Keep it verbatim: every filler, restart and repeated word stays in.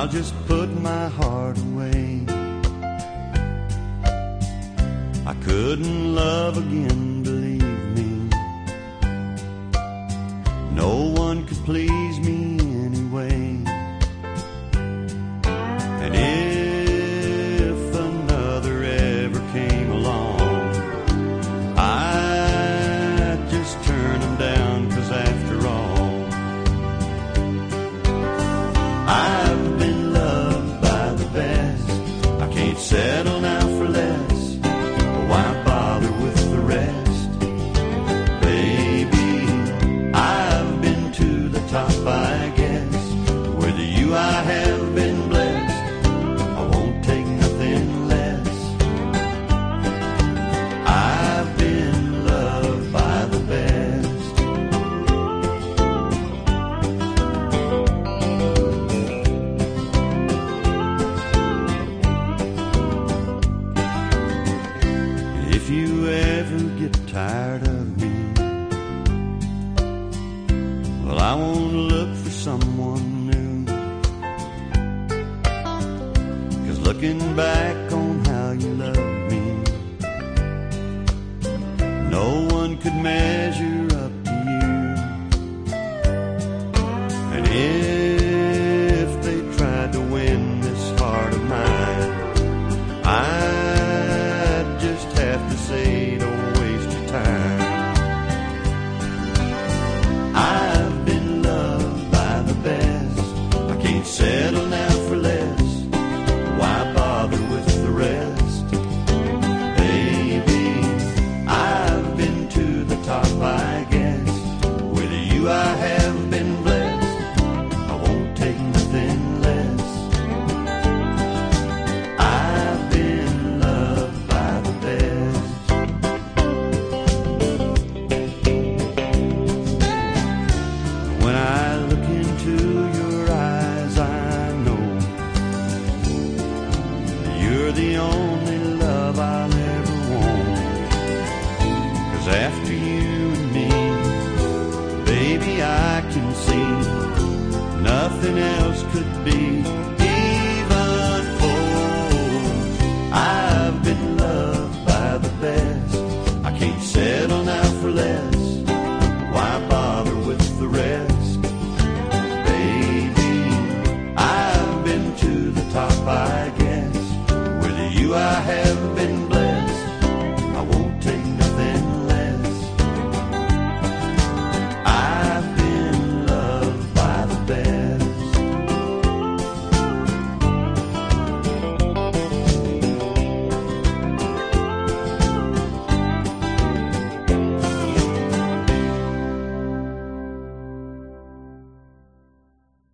I'll just put my heart away. I couldn't love again, believe me. No one could please me anyway. And if another ever came along, I'd just turn them down, 'cause after all, I've been loved by the best. I can't settle now for less. Why bother with the rest? Baby, I've been to the top, I guess. With you I have been blessed. I won't take nothing less. I've been loved by the best. If you ever get tired of me, well, I won't look for someone new. 'Cause looking back on how you loved me, no one could measure up to you. And if they tried to win this heart of mine, I'd just have to say, don't waste your time. I've been loved by the best. I can't settle now for less. Why bother with the rest? Baby, I've been to the top, I guess. With you I have been blessed. I won't take nothing less. I've been loved by the best. When I look into your eyes, I know you're the only love I'll ever want. 'Cause after you and me, baby, I can see nothing else could be even close. I've been loved by the best. I can't settle now for less. Why bother with the rest? Baby, I've been to the top, I guess. With you I have